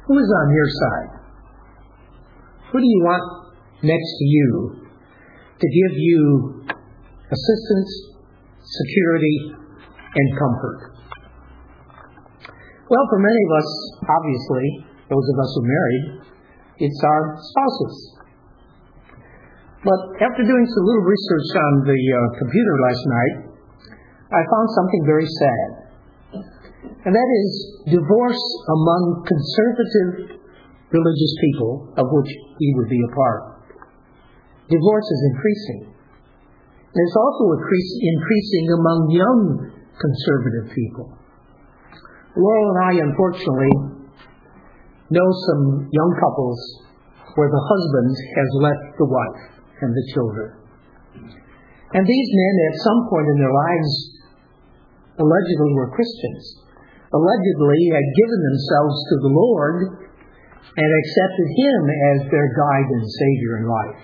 Who is on your side? Who do you want next to you to give you assistance, security, and comfort? Well, for many of us, obviously, those of us who are married, it's our spouses. But after doing some little research on the computer last night, I found something very sad. And that is divorce among conservative religious people, of which we would be a part. Divorce is increasing. And it's also increasing among young conservative people. Laurel and I, unfortunately, know some young couples where the husband has left the wife and the children. And these men, at some point in their lives, allegedly were Christians, allegedly had given themselves to the Lord and accepted Him as their guide and Savior in life.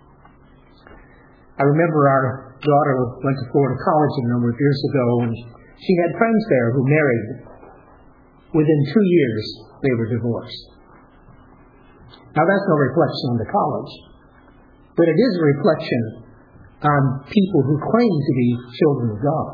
I remember our daughter went to Florida College a number of years ago, and she had friends there who married. Within 2 years, they were divorced. Now, that's no reflection on the college, but it is a reflection on people who claim to be children of God.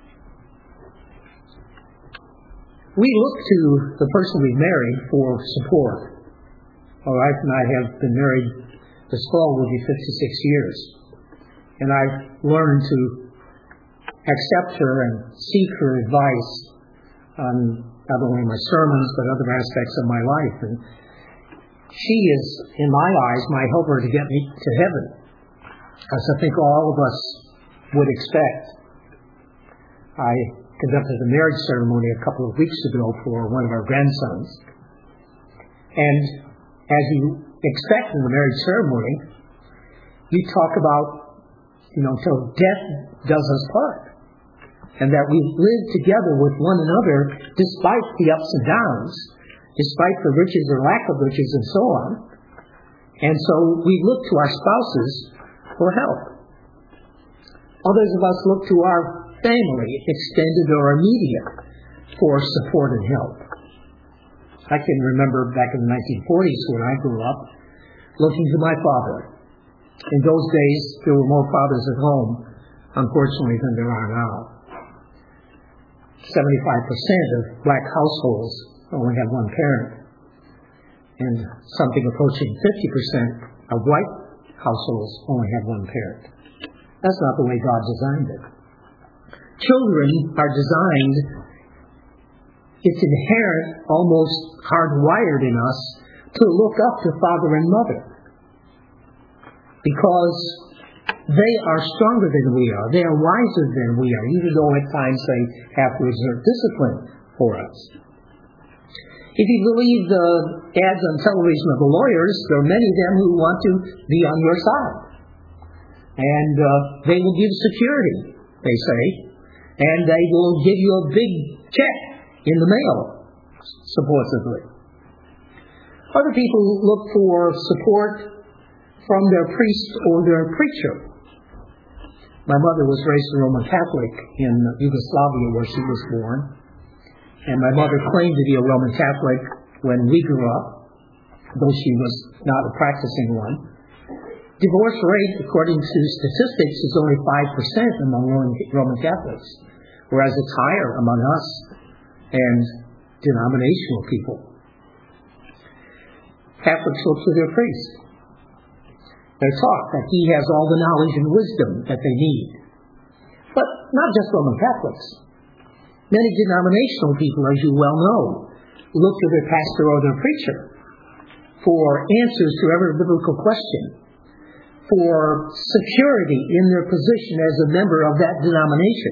We look to the person we married for support. My wife and I have been married this fall will be 56 years. And I've learned to accept her and seek her advice on not only my sermons, but other aspects of my life. And she is, in my eyes, my helper to get me to heaven, as I think all of us would expect. I conducted a marriage ceremony a couple of weeks ago for one of our grandsons. And as you expect in the marriage ceremony, you talk about, till death does us part. And that we live together with one another despite the ups and downs, despite the riches or lack of riches and so on. And so we look to our spouses for help. Others of us look to our family, extended or immediate, for support and help. I can remember back in the 1940s when I grew up, looking to my father. In those days, there were more fathers at home, unfortunately, than there are now. 75% of black households only have one parent, and something approaching 50% of white households only have one parent. That's not the way God designed it. Children are designed, it's inherent, almost hardwired in us, to look up to father and mother. Because they are stronger than we are. They are wiser than we are, even though at times they have to exert discipline for us. If you believe the ads on television of the lawyers, there are many of them who want to be on your side. And they will give security, they say. And they will give you a big check in the mail, supposedly. Other people look for support from their priest or their preacher. My mother was raised a Roman Catholic in Yugoslavia where she was born. And my mother claimed to be a Roman Catholic when we grew up, though she was not a practicing one. Divorce rate, according to statistics, is only 5% among Roman Catholics, whereas it's higher among us and denominational people. Catholics look to their priest. They're taught that he has all the knowledge and wisdom that they need. But not just Roman Catholics. Many denominational people, as you well know, look to their pastor or their preacher for answers to every biblical question, for security in their position as a member of that denomination.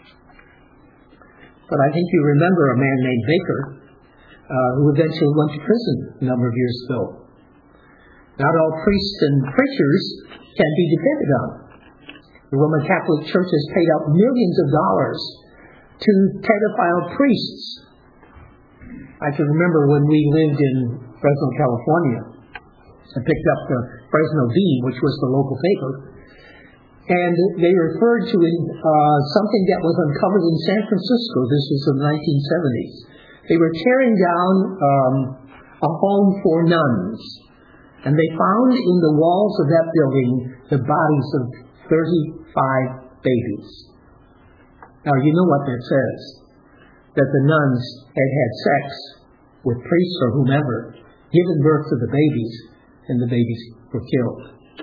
But I think you remember a man named Baker, who eventually went to prison a number of years ago. Not all priests and preachers can be depended on. The Roman Catholic Church has paid out millions of dollars to pedophile priests. I can remember when we lived in Fresno, California. I picked up the Fresno Bee, which was the local paper, and they referred to something that was uncovered in San Francisco. This was in the 1970s. They were tearing down a home for nuns. And they found in the walls of that building the bodies of 35 babies. Now, you know what that says. That the nuns had had sex with priests or whomever, given birth to the babies, and the babies were killed.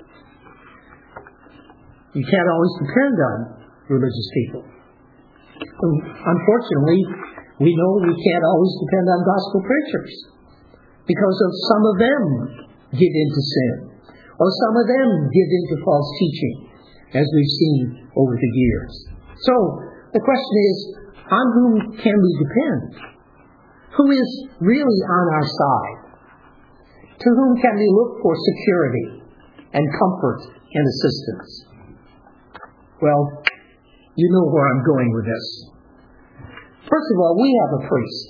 You can't always depend on religious people. Unfortunately, we know we can't always depend on gospel preachers because of some of them give into sin, or some of them give into false teaching, as we've seen over the years. So, the question is, on whom can we depend? Who is really on our side? To whom can we look for security and comfort and assistance? Well, you know where I'm going with this. First of all, we have a priest.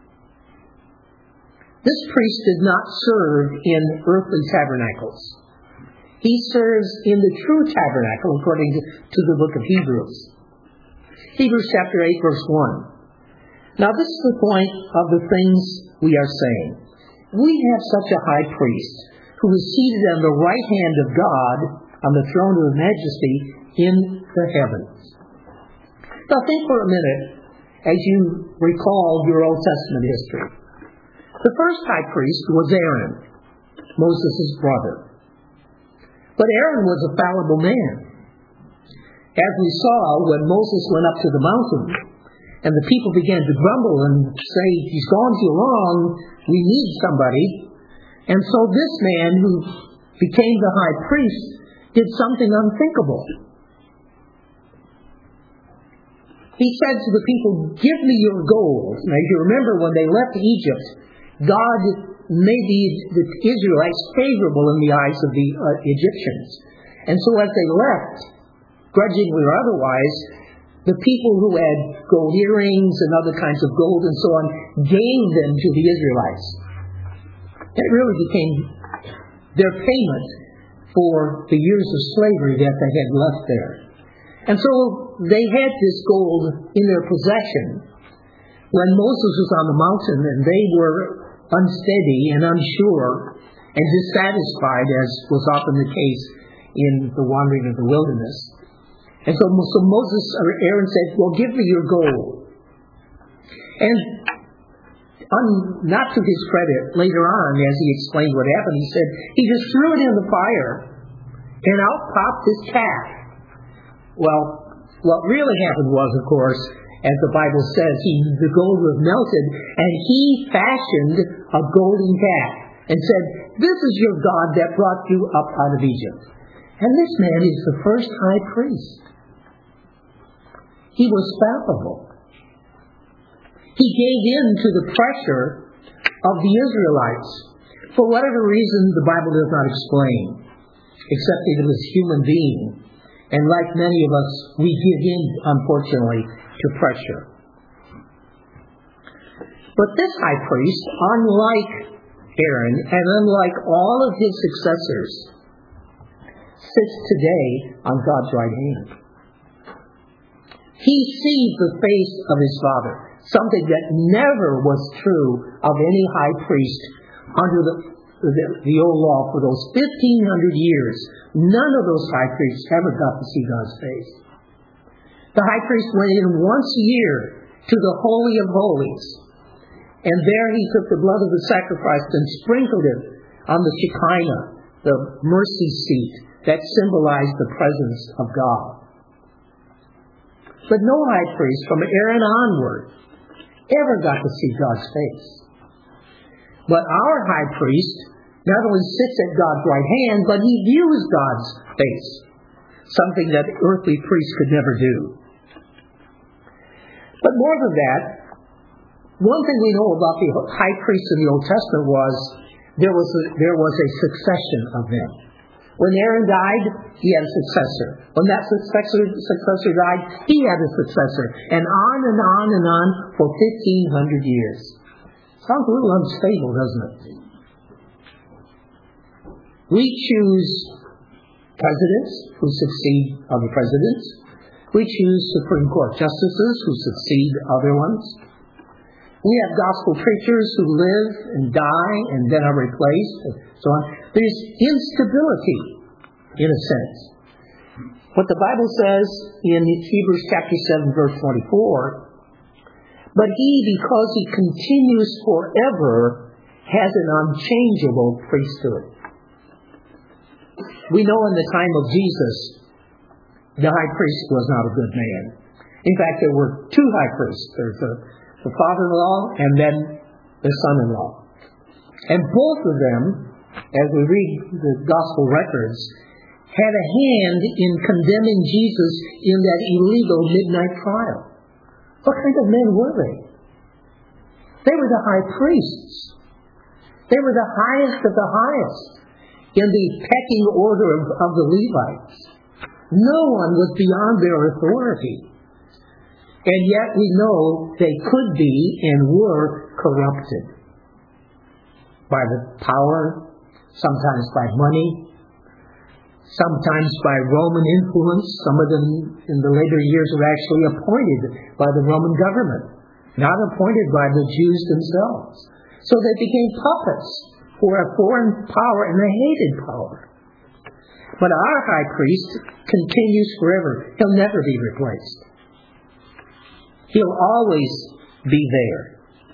This priest did not serve in earthly tabernacles. He serves in the true tabernacle, according to the book of Hebrews. Hebrews chapter 8, verse 1. Now, this is the point of the things we are saying. We have such a high priest who is seated on the right hand of God on the throne of majesty in the heavens. Now, think for a minute as you recall your Old Testament history. The first high priest was Aaron, Moses' brother. But Aaron was a fallible man. As we saw when Moses went up to the mountain, and the people began to grumble and say, he's gone too long, we need somebody. And so this man who became the high priest did something unthinkable. He said to the people, give me your gold. Now, if you remember, when they left Egypt, God made the Israelites favorable in the eyes of the Egyptians. And so as they left, grudgingly or otherwise, the people who had gold earrings and other kinds of gold and so on gave them to the Israelites. It really became their payment for the years of slavery that they had left there. And so they had this gold in their possession when Moses was on the mountain and they were unsteady and unsure and dissatisfied, as was often the case in the wandering of the wilderness. And so Moses or Aaron said, well, give me your gold. And not to his credit, later on, as he explained what happened, he said, he just threw it in the fire, and out popped this calf. Well, what really happened was, of course, as the Bible says, the gold was melted, and he fashioned a golden calf, and said, this is your God that brought you up out of Egypt. And this man is the first high priest. He was fallible. He gave in to the pressure of the Israelites. For whatever reason, the Bible does not explain, except that he was a human being. And like many of us, we give in, unfortunately, to pressure. But this high priest, unlike Aaron, and unlike all of his successors, sits today on God's right hand. He sees the face of his Father, something that never was true of any high priest under the old law for those 1,500 years. None of those high priests ever got to see God's face. The high priest went in once a year to the Holy of Holies, and there he took the blood of the sacrifice and sprinkled it on the Shekinah, the mercy seat that symbolized the presence of God. But no high priest from Aaron onward ever got to see God's face. But our high priest not only sits at God's right hand, but he views God's face, something that earthly priests could never do. But more than that, one thing we know about the high priests in the Old Testament was there was a succession of them. When Aaron died, he had a successor. When that successor died, he had a successor. And on and on and on for 1,500 years. Sounds a little unstable, doesn't it? We choose presidents who succeed other presidents. We choose Supreme Court justices who succeed other ones. We have gospel preachers who live and die and then are replaced and so on. There's instability, in a sense. What the Bible says in Hebrews chapter 7, verse 24, but he, because he continues forever, has an unchangeable priesthood. We know in the time of Jesus, the high priest was not a good man. In fact, there were two high priests. There's the father-in-law and then the son-in-law. And both of them, as we read the gospel records, had a hand in condemning Jesus in that illegal midnight trial. What kind of men were they? They were the high priests. They were the highest of the highest in the pecking order of the Levites. No one was beyond their authority. And yet we know they could be and were corrupted by the power, sometimes by money, sometimes by Roman influence. Some of them in the later years were actually appointed by the Roman government, not appointed by the Jews themselves. So they became puppets for a foreign power, and a hated power. But our high priest continues forever. He'll never be replaced. He'll always be there.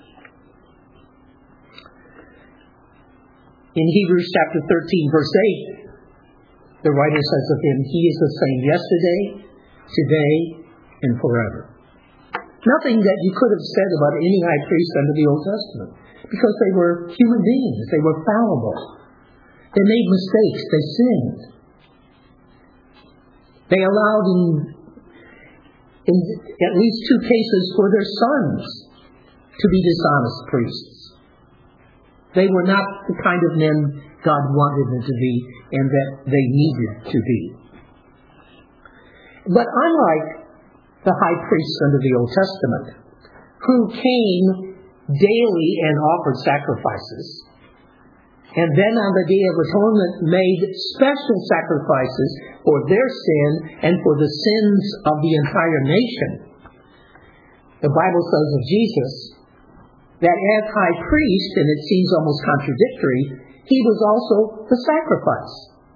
In Hebrews chapter 13, verse 8, the writer says of him, he is the same yesterday, today, and forever. Nothing that you could have said about any high priest under the Old Testament, because they were human beings. They were fallible. They made mistakes. They sinned. They allowed in at least two cases for their sons to be dishonest priests. They were not the kind of men God wanted them to be and that they needed to be. But unlike the high priests under the Old Testament, who came daily and offered sacrifices, and then on the Day of Atonement made special sacrifices for their sin and for the sins of the entire nation, the Bible says of Jesus that as high priest, and it seems almost contradictory, he was also the sacrifice.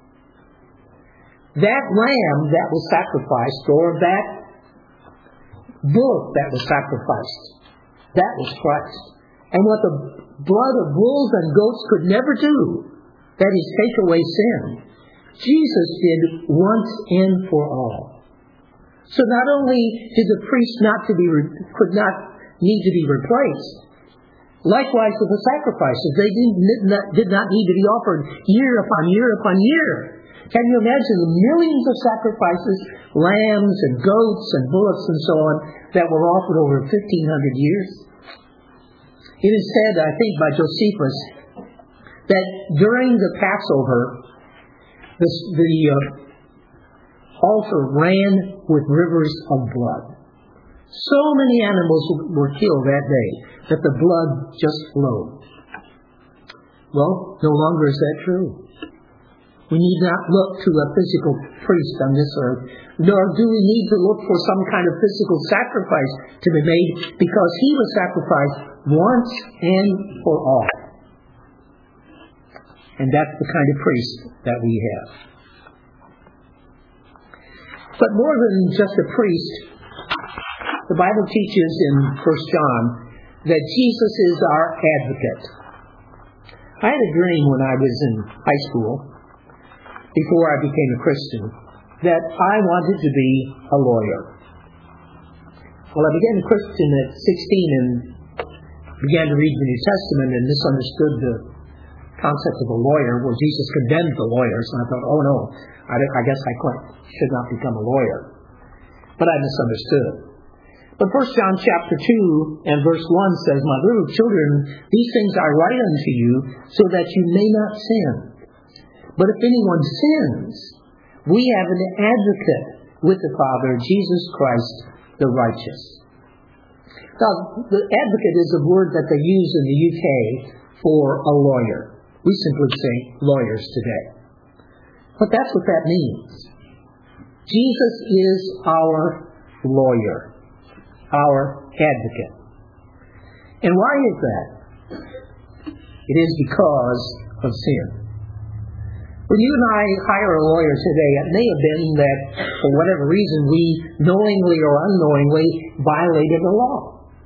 That lamb that was sacrificed, or that bullock that was sacrificed, that was Christ. And what the blood of bulls and goats could never do, that is, take away sin, Jesus did once and for all. So not only did the priest could not need to be replaced, likewise with the sacrifices, they did not need to be offered year upon year upon year. Can you imagine the millions of sacrifices, lambs and goats and bullocks and so on, that were offered over 1,500 years? It is said, I think by Josephus, that during the Passover, the altar ran with rivers of blood. So many animals were killed that day that the blood just flowed. Well, no longer is that true. We need not look to a physical priest on this earth, nor do we need to look for some kind of physical sacrifice to be made, because he was sacrificed once and for all. And that's the kind of priest that we have. But more than just a priest, the Bible teaches in 1 John that Jesus is our advocate. I had a dream when I was in high school, before I became a Christian, that I wanted to be a lawyer. Well, I became a Christian at 16 and began to read the New Testament and misunderstood the concept of a lawyer, where Jesus condemned the lawyers. And I thought, oh no, I guess I should not become a lawyer. But I misunderstood. But 1 John chapter 2 and verse 1 says, my little children, these things I write unto you so that you may not sin. But if anyone sins, we have an advocate with the Father, Jesus Christ the righteous. Now, the advocate is a word that they use in the UK for a lawyer. We simply say lawyers today. But that's what that means. Jesus is our lawyer, our advocate. And why is that? It is because of sin. When you and I hire a lawyer today, it may have been that, for whatever reason, we knowingly or unknowingly violated the law.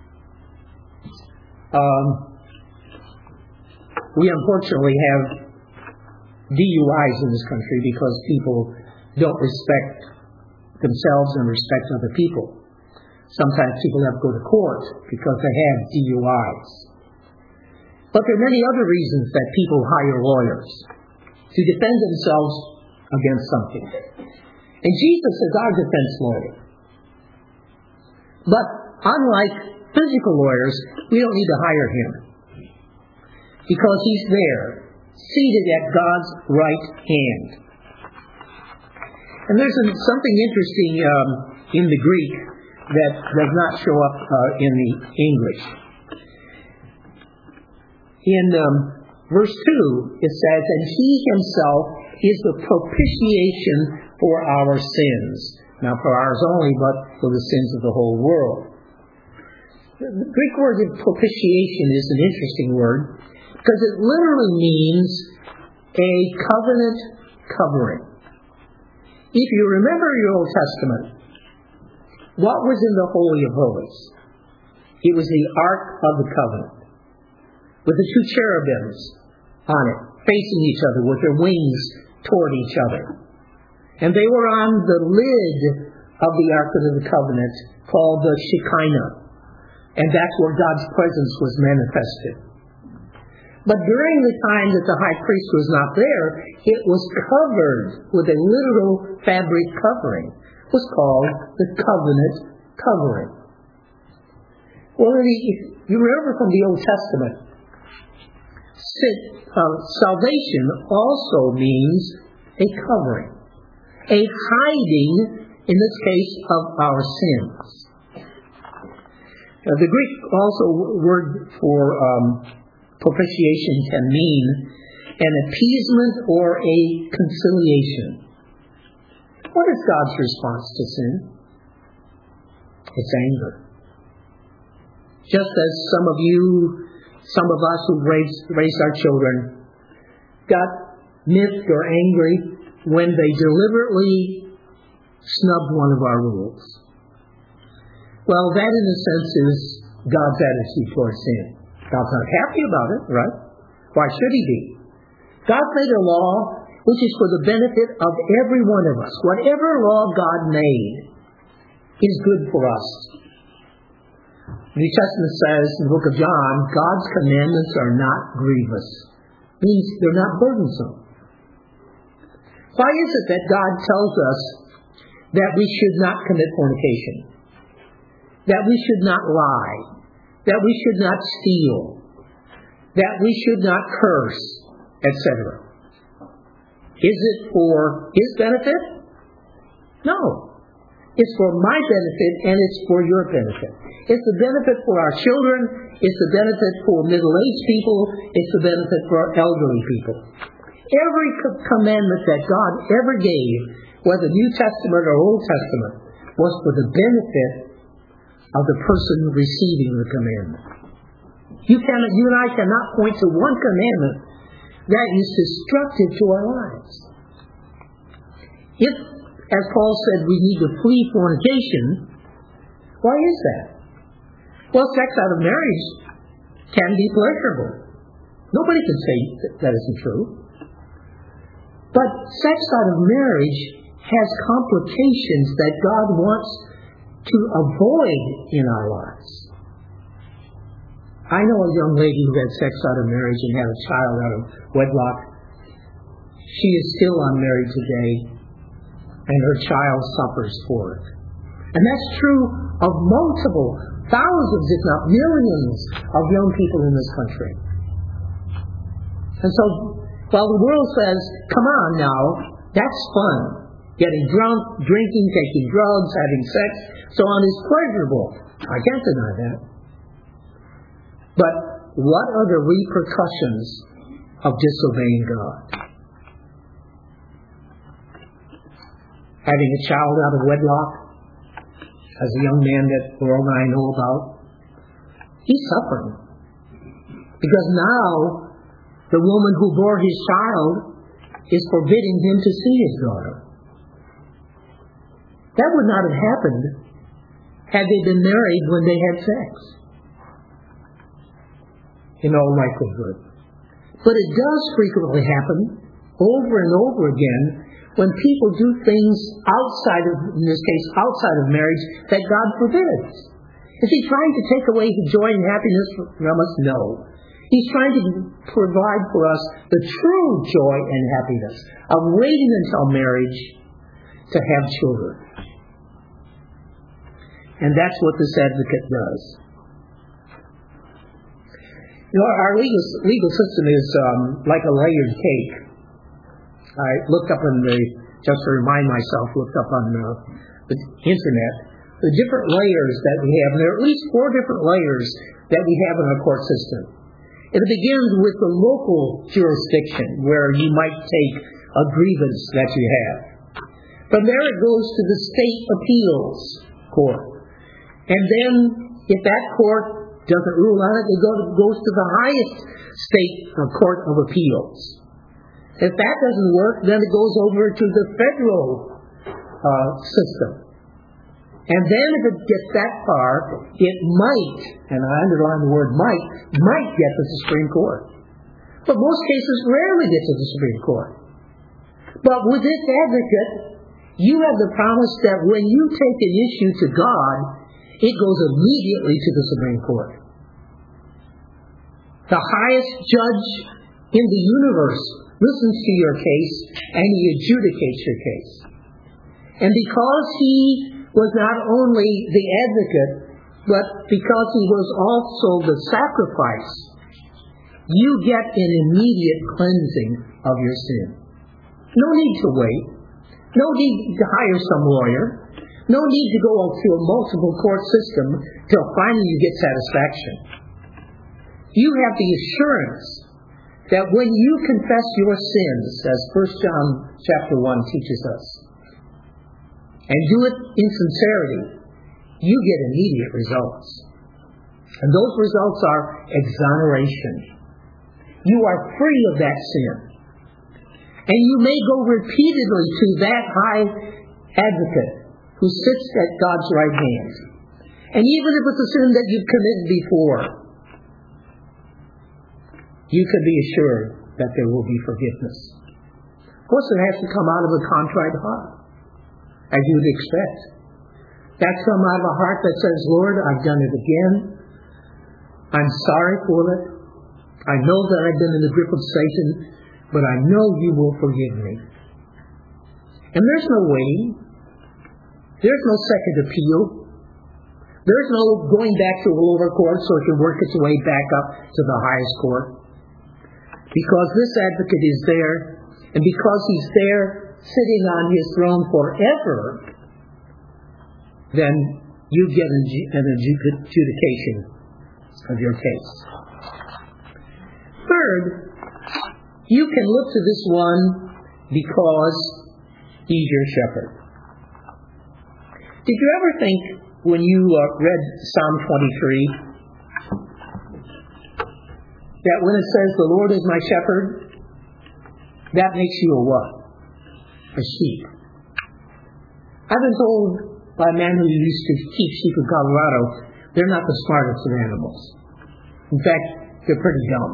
We unfortunately have DUIs in this country because people don't respect themselves and respect other people. Sometimes people have to go to court because they have DUIs. But there are many other reasons that people hire lawyers: to defend themselves against something. And Jesus is our defense lawyer. But unlike physical lawyers, we don't need to hire him, because he's there, seated at God's right hand. And there's something interesting in the Greek that does not show up in the English. In verse 2, it says, "And he himself is the propitiation for our sins." Not for ours only, but for the sins of the whole world. The Greek word propitiation is an interesting word, because it literally means a covenant covering. If you remember your Old Testament, what was in the Holy of Holies? It was the Ark of the Covenant, with the two cherubims on it, facing each other with their wings toward each other. And they were on the lid of the Ark of the Covenant, called the Shekinah. And that's where God's presence was manifested. But during the time that the high priest was not there, it was covered with a literal fabric covering. It was called the covenant covering. Well, if you remember from the Old Testament, salvation also means a covering, a hiding, in this case, of our sins. The Greek word for propitiation can mean an appeasement or a conciliation. What is God's response to sin? It's anger. Just as some of us who raised our children, got miffed or angry when they deliberately snubbed one of our rules. Well, that in a sense is God's attitude towards sin. God's not happy about it, right? Why should he be? God's made a law which is for the benefit of every one of us. Whatever law God made is good for us. The New Testament says in the book of John, God's commandments are not grievous. It means they're not burdensome. Why is it that God tells us that we should not commit fornication? That we should not lie? That we should not steal? That we should not curse? Etc. Is it for his benefit? No. It's for my benefit and it's for your benefit. It's the benefit for our children. It's the benefit for middle-aged people. It's the benefit for elderly people. Every commandment that God ever gave, whether New Testament or Old Testament, was for the benefit of the person receiving the commandment. You and I cannot point to one commandment that is destructive to our lives. If, as Paul said, we need to flee fornication, why is that? Well, sex out of marriage can be pleasurable. Nobody can say that isn't true. But sex out of marriage has complications that God wants to avoid in our lives. I know a young lady who had sex out of marriage and had a child out of wedlock. She is still unmarried today, and her child suffers for it. And that's true of multiple, thousands, if not millions, of young people in this country. And so, while the world says, come on now, that's fun. Getting drunk, drinking, taking drugs, having sex, so on is pleasurable. I can't deny that. But what are the repercussions of disobeying God? Having a child out of wedlock, as a young man that Earl and I know about, he's suffering. Because now the woman who bore his child is forbidding him to see his daughter. That would not have happened had they been married when they had sex, in all likelihood. But it does frequently happen, over and over again, when people do things outside of, in this case, outside of marriage, that God forbids. Is he trying to take away the joy and happiness from us? No. He's trying to provide for us the true joy and happiness of waiting until marriage to have children. And that's what this advocate does. You know, our legal system is like a layered cake. I looked up just to remind myself, looked up on the internet, the different layers that we have. And there are at least 4 different layers that we have in our court system. It begins with the local jurisdiction, where you might take a grievance that you have. From there it goes to the state appeals court. And then, if that court doesn't rule on it, it goes to the highest state court of appeals. If that doesn't work, then it goes over to the federal system. And then if it gets that far, it might, and I underline the word might get to the Supreme Court. But most cases rarely get to the Supreme Court. But with this advocate, you have the promise that when you take an issue to God, it goes immediately to the Supreme Court. The highest judge in the universe listens to your case and he adjudicates your case. And because he was not only the advocate, but because he was also the sacrifice, you get an immediate cleansing of your sin. No need to wait. No need to hire some lawyer. No need to go to a multiple court system till finally you get satisfaction. You have the assurance that when you confess your sins, as 1 John chapter 1 teaches us, and do it in sincerity, you get immediate results. And those results are exoneration. You are free of that sin. And you may go repeatedly to that high advocate who sits at God's right hand. And even if it's a sin that you've committed before, you can be assured that there will be forgiveness. Of course, it has to come out of a contrite heart, as you would expect. That's come out of a heart that says, Lord, I've done it again. I'm sorry for it. I know that I've been in the grip of Satan, but I know you will forgive me. And there's no waiting. There's no second appeal. There's no going back to a lower court so it can work its way back up to the highest court. Because this advocate is there, and because he's there sitting on his throne forever, then you get an adjudication of your case. Third, you can look to this one because he's your shepherd. Did you ever think, when you read Psalm 23, that when it says, the Lord is my shepherd, that makes you a what? A sheep. I've been told by a man who used to keep sheep in Colorado, they're not the smartest of animals. In fact, they're pretty dumb.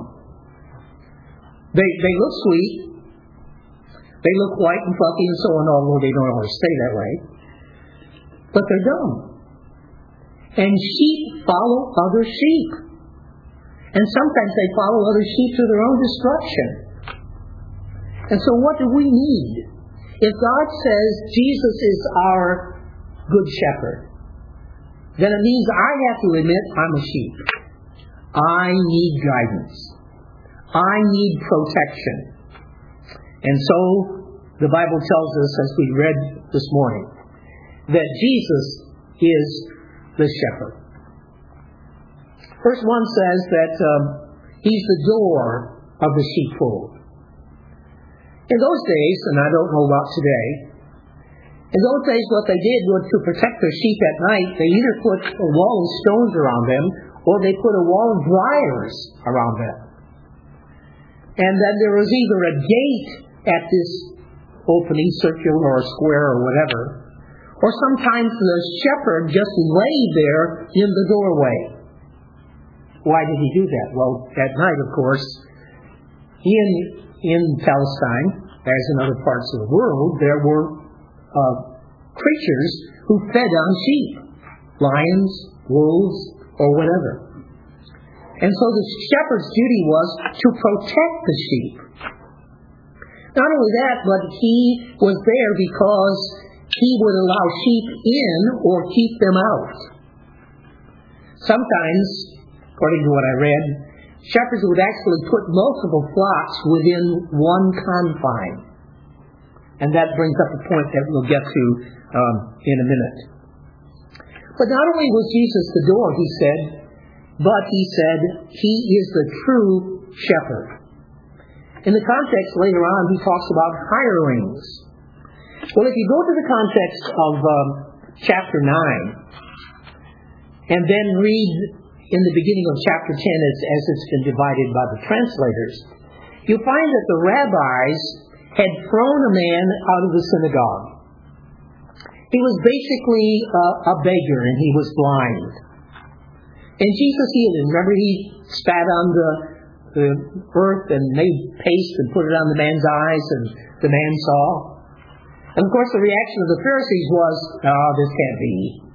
They look sweet. They look white and fluffy and so on, although they don't always stay that way. But they're dumb. And sheep follow other sheep. And sometimes they follow other sheep to their own destruction. And so what do we need? If God says Jesus is our good shepherd, then it means I have to admit I'm a sheep. I need guidance. I need protection. And so the Bible tells us, as we read this morning, that Jesus is the shepherd. Verse 1 says that he's the door of the sheepfold. In those days, and I don't know about today, in those days what they did was to protect their sheep at night, they either put a wall of stones around them or they put a wall of wires around them. And then there was either a gate at this opening, circular or square or whatever, or sometimes the shepherd just lay there in the doorway. Why did he do that? Well, at night, of course, in Palestine, as in other parts of the world, there were creatures who fed on sheep, lions, wolves, or whatever. And so the shepherd's duty was to protect the sheep. Not only that, but he was there because he would allow sheep in or keep them out. Sometimes, according to what I read, shepherds would actually put multiple flocks within one confine. And that brings up a point that we'll get to in a minute. But not only was Jesus the door, he said, but he said he is the true shepherd. In the context later on, he talks about hirelings. Well, if you go to the context of chapter 9, and then read in the beginning of chapter 10 as it's been divided by the translators, you find that the rabbis had thrown a man out of the synagogue. He was basically a beggar, and he was blind. And Jesus healed him. Remember, he spat on the earth and made paste and put it on the man's eyes, and the man saw. And of course, the reaction of the Pharisees was, "Oh, this can't be."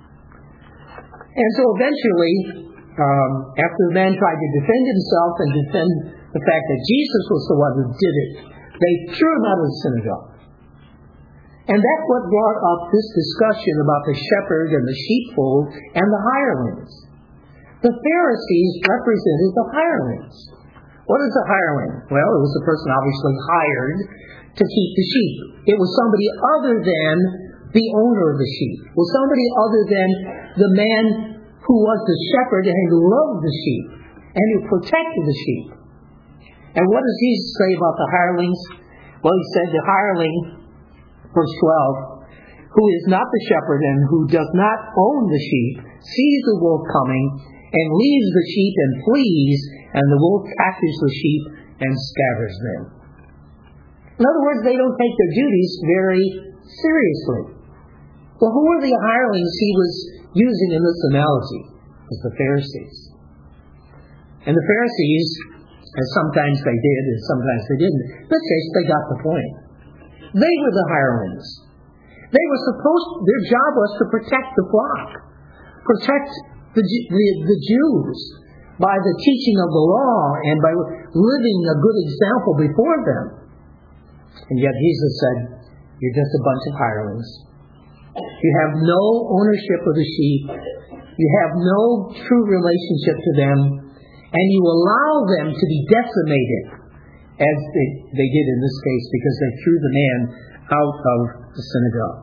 And so eventually, after the man tried to defend himself and defend the fact that Jesus was the one who did it, they threw him out of the synagogue. And that's what brought up this discussion about the shepherd and the sheepfold and the hirelings. The Pharisees represented the hirelings. What is a hireling? Well, it was a person obviously hired to keep the sheep. It was somebody other than the owner of the sheep. It was somebody other than the man who was the shepherd and who loved the sheep and who protected the sheep. And what does Jesus say about the hirelings? Well, he said the hireling, verse 12, who is not the shepherd and who does not own the sheep, sees the wolf coming and leaves the sheep and flees, and the wolf catches the sheep and scatters them. In other words, they don't take their duties very seriously. Well, who were the hirelings he was using in this analogy? It was the Pharisees. And the Pharisees, and sometimes they did and sometimes they didn't, in this case they got the point. They were the hirelings. They were their job was to protect the flock, protect the Jews by the teaching of the law and by living a good example before them. And yet Jesus said, "You're just a bunch of hirelings. You have no ownership of the sheep. You have no true relationship to them. And you allow them to be decimated, as they did in this case, because they threw the man out of the synagogue."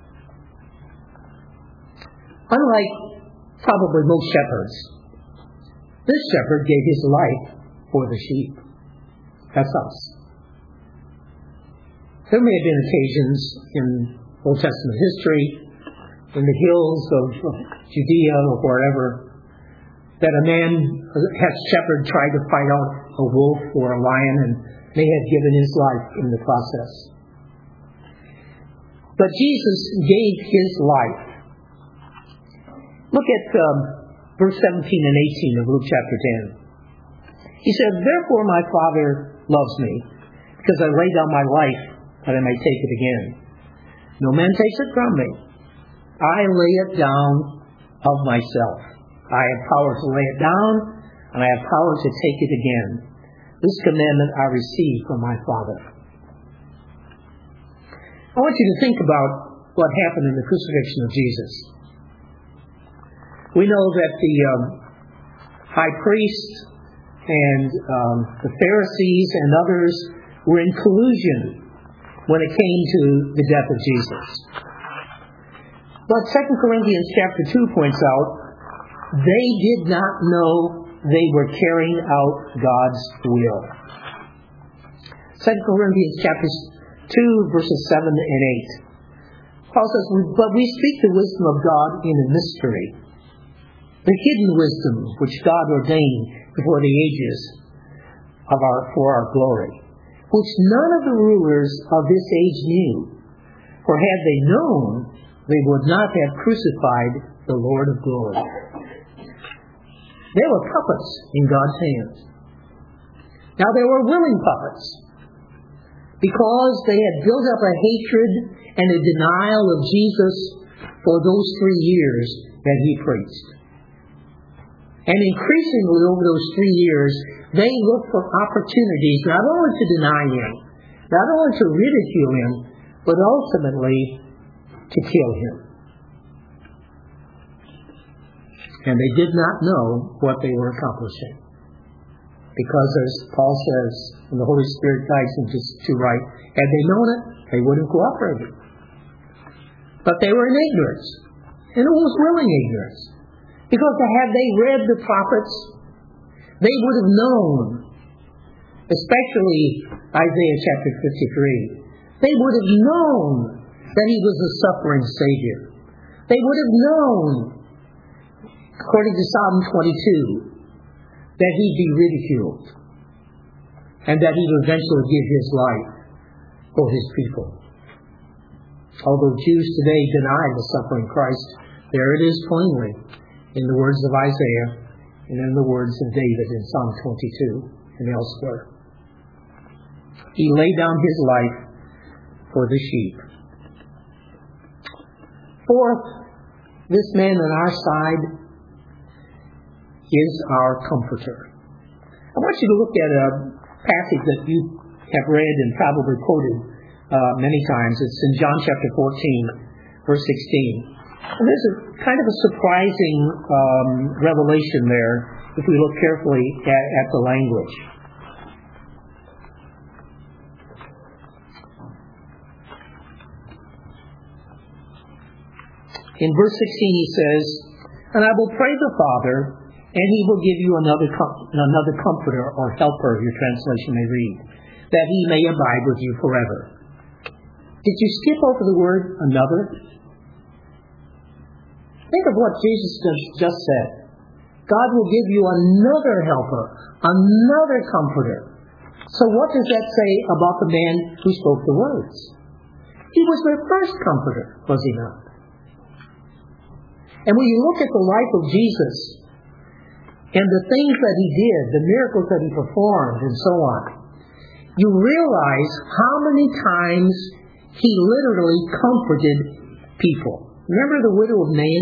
Unlike probably most shepherds, this shepherd gave his life for the sheep. That's us. There may have been occasions in Old Testament history, in the hills of Judea or wherever, that a man, a shepherd, tried to fight out a wolf or a lion and may have given his life in the process. But Jesus gave his life. Look at verse 17 and 18 of Luke chapter 10. He said, "Therefore my Father loves me, because I lay down my life that I may take it again. No man takes it from me. I lay it down of myself. I have power to lay it down, and I have power to take it again. This commandment I received from my Father." I want you to think about what happened in the crucifixion of Jesus. We know that the high priest and the Pharisees and others were in collusion when it came to the death of Jesus. But 2 Corinthians chapter 2 points out, they did not know they were carrying out God's will. 2 Corinthians chapter 2 verses 7 and 8. Paul says, "But we speak the wisdom of God in a mystery, the hidden wisdom which God ordained before the ages for our glory, which none of the rulers of this age knew. For had they known, they would not have crucified the Lord of glory. They were puppets in God's hands. Now they were willing puppets, because they had built up a hatred and a denial of Jesus for those 3 years that he preached. And increasingly over those 3 years, they looked for opportunities not only to deny him, not only to ridicule him, but ultimately to kill him. And they did not know what they were accomplishing. Because as Paul says, and the Holy Spirit guides them to write, had they known it, they would have cooperated. But they were in ignorance. And it was willing ignorance. Because had they read the prophets, they would have known, especially Isaiah chapter 53, they would have known that he was a suffering Savior. They would have known, according to Psalm 22, that he'd be ridiculed and that he would eventually give his life for his people. Although Jews today deny the suffering Christ, there it is plainly in the words of Isaiah and in the words of David in Psalm 22 and elsewhere. He laid down his life for the sheep. Fourth, this man on our side is our comforter. I want you to look at a passage that you have read and probably quoted many times. It's in John chapter 14, verse 16. And there's a kind of a surprising revelation there if we look carefully at the language. In verse 16 he says, "And I will pray the Father, and he will give you another comforter or helper," your translation may read, "that he may abide with you forever." Did you skip over the word another? Think of what Jesus just said. God will give you another helper, another comforter. So what does that say about the man who spoke the words? He was their first comforter, was he not? And when you look at the life of Jesus, and the things that he did, the miracles that he performed, and so on, you realize how many times he literally comforted people. Remember the widow of Nain?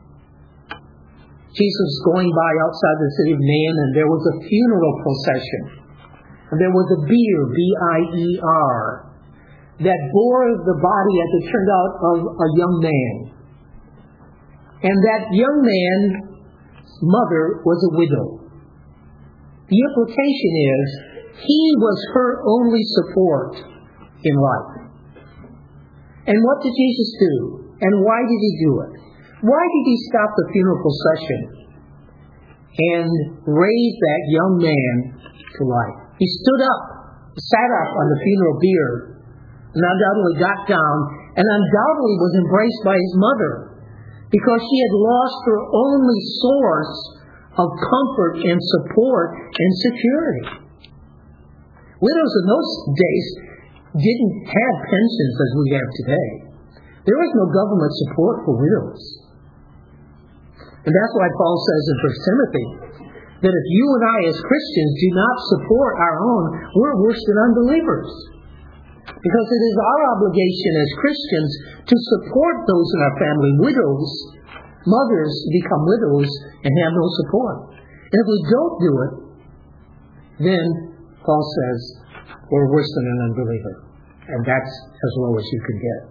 Jesus was going by outside the city of Nain, and there was a funeral procession. And there was a bier, B-I-E-R, that bore the body, as it turned out, of a young man. And that young man's mother was a widow. The implication is, he was her only support in life. And what did Jesus do? And why did he do it? Why did he stop the funeral procession and raise that young man to life? He stood up, sat up on the funeral bier, and undoubtedly got down, and undoubtedly was embraced by his mother, because she had lost her only source of comfort and support and security. Widows in those days didn't have pensions as we have today. There was no government support for widows. And that's why Paul says in 1 Timothy that if you and I as Christians do not support our own, we're worse than unbelievers. Because it is our obligation as Christians to support those in our family. Widows, mothers become widows and have no support. And if we don't do it, then Paul says we're worse than an unbeliever. And that's as low as you can get.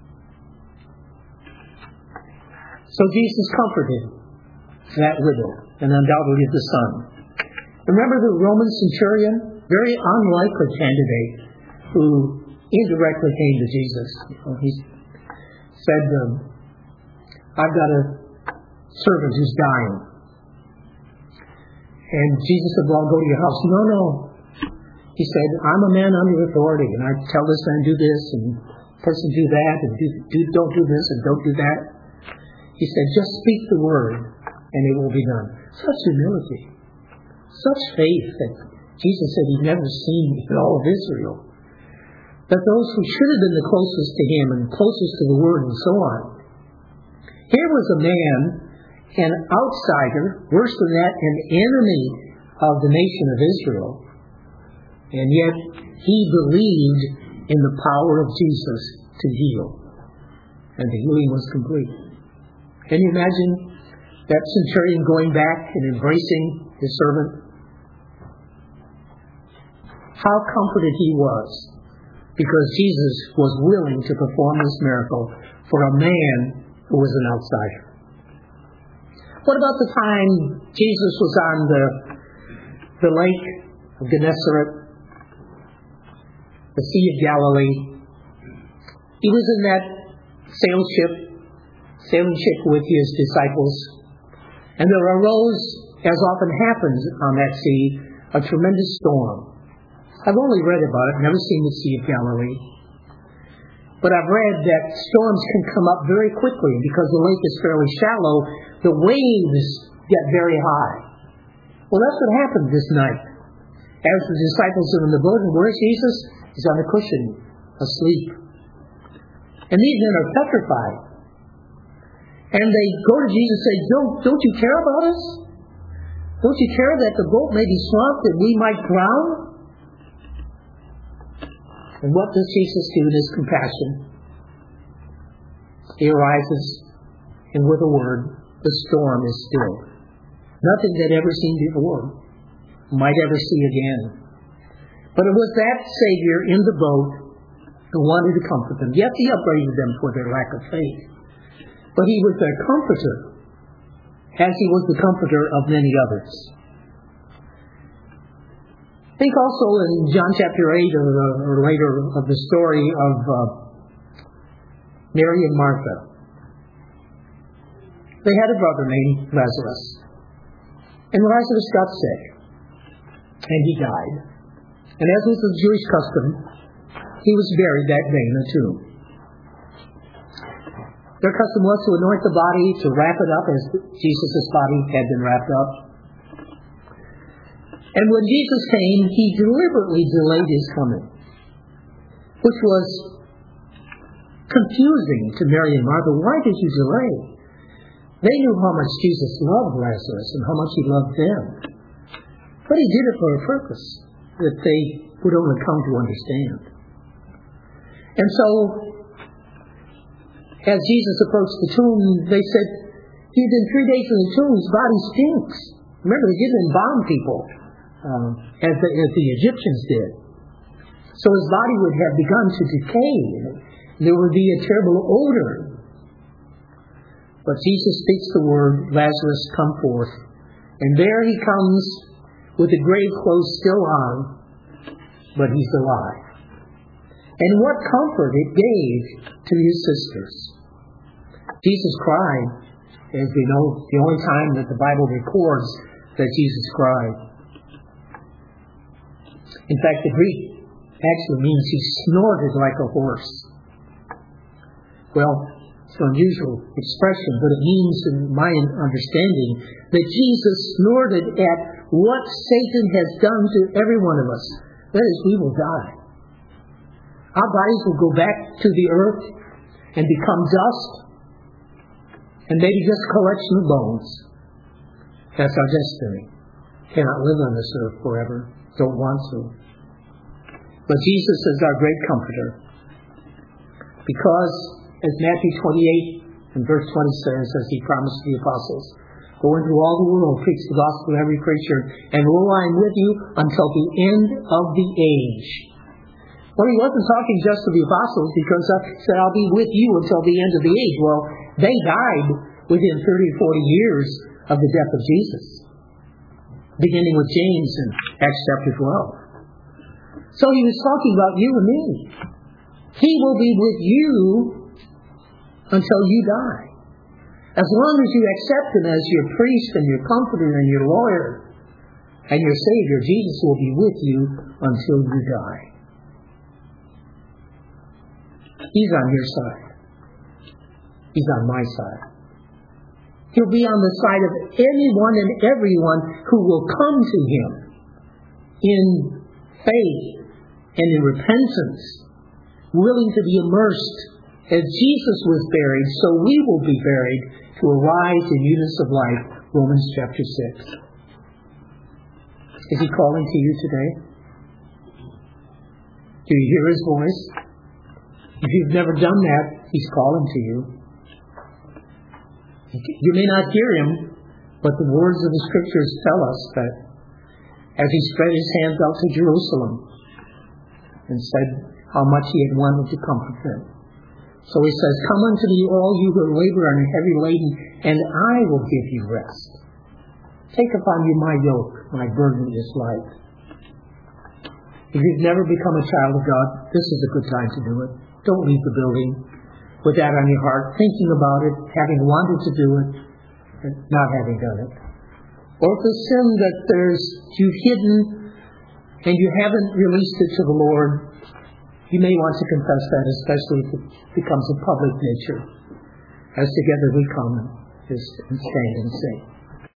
So Jesus comforted that widow, and undoubtedly the son. Remember the Roman centurion? Very unlikely candidate who indirectly came to Jesus. He said, I've got a servant who's dying. And Jesus said, well, I'll go to your house. No. He said, I'm a man under authority, and I tell this man do this, and person do that, and don't do this, and don't do that. He said, just speak the word, and it will be done. Such humility, such faith that Jesus said he'd never seen in all of Israel. That those who should have been the closest to him and closest to the Word and so on. Here was a man, an outsider, worse than that, an enemy of the nation of Israel. And yet he believed in the power of Jesus to heal. And the healing was complete. Can you imagine that centurion going back and embracing his servant? How comforted he was, because Jesus was willing to perform this miracle for a man who was an outsider. What about the time Jesus was on the lake of Gennesaret, the Sea of Galilee? He was in that sailing ship with his disciples, and there arose, as often happens on that sea, a tremendous storm. I've only read about it, never seen the Sea of Galilee. But I've read that storms can come up very quickly, and because the lake is fairly shallow, the waves get very high. Well, that's what happened this night. As the disciples are in the boat, and where's Jesus? He's on a cushion, asleep. And these men are petrified. And they go to Jesus and say, don't you care about us? Don't you care that the boat may be swamped and we might drown? And what does Jesus do in his compassion? He arises, and with a word, the storm is stilled. Nothing they'd ever seen before, might ever see again. But it was that Savior in the boat who wanted to comfort them. Yes, he upbraided them for their lack of faith. But he was their comforter, as he was the comforter of many others. Think also in John chapter 8 or later of the story of Mary and Martha. They had a brother named Lazarus. And Lazarus got sick. And he died. And as was the Jewish custom, he was buried that day in a tomb. Their custom was to anoint the body, to wrap it up as Jesus' body had been wrapped up. And when Jesus came, he deliberately delayed his coming, which was confusing to Mary and Martha. Why did you delay? They knew how much Jesus loved Lazarus and how much he loved them. But he did it for a purpose that they would only come to understand. And so, as Jesus approached the tomb, they said, he's been 3 days in the tomb, his body stinks. Remember, they didn't embalm people. As the Egyptians did. So his body would have begun to decay. There would be a terrible odor. But Jesus speaks the word, Lazarus, come forth. And there he comes with the grave clothes still on, but he's alive. And what comfort it gave to his sisters. Jesus cried, as we know, the only time that the Bible records that Jesus cried. In fact, the Greek actually means he snorted like a horse. Well, it's an unusual expression, but it means, in my understanding, that Jesus snorted at what Satan has done to every one of us. That is, we will die. Our bodies will go back to the earth and become dust, and maybe just a collection of bones. That's our destiny. Cannot live on this earth forever. Don't want to. But Jesus is our great comforter. Because, as Matthew 28 and verse 20 says, as he promised the apostles, go into all the world, preach the gospel to every creature, and lo, I am with you until the end of the age. Well, he wasn't talking just to the apostles, because he said, I'll be with you until the end of the age. Well, they died within 30 or 40 years of the death of Jesus, beginning with James in Acts chapter 12. So he was talking about you and me. He will be with you until you die. As long as you accept him as your priest and your comforter and your lawyer and your Savior, Jesus will be with you until you die. He's on your side. He's on my side. He'll be on the side of anyone and everyone who will come to Him in faith and in repentance, willing to be immersed. As Jesus was buried, so we will be buried to arise in newness of life. Romans chapter 6. Is He calling to you today? Do you hear His voice? If you've never done that, He's calling to you. You may not hear Him, but the words of the Scriptures tell us that as He spread His hands out to Jerusalem and said how much He had wanted to comfort them. So He says, "Come unto me, all you who labor and are heavy laden, and I will give you rest. Take upon you my yoke, my burden is light." If you've never become a child of God, this is a good time to do it. Don't leave the building with that on your heart, thinking about it, having wanted to do it, and not having done it. Or if the sin that you've hidden and you haven't released it to the Lord, you may want to confess that, especially if it becomes a public nature. As together we come and stand and sing.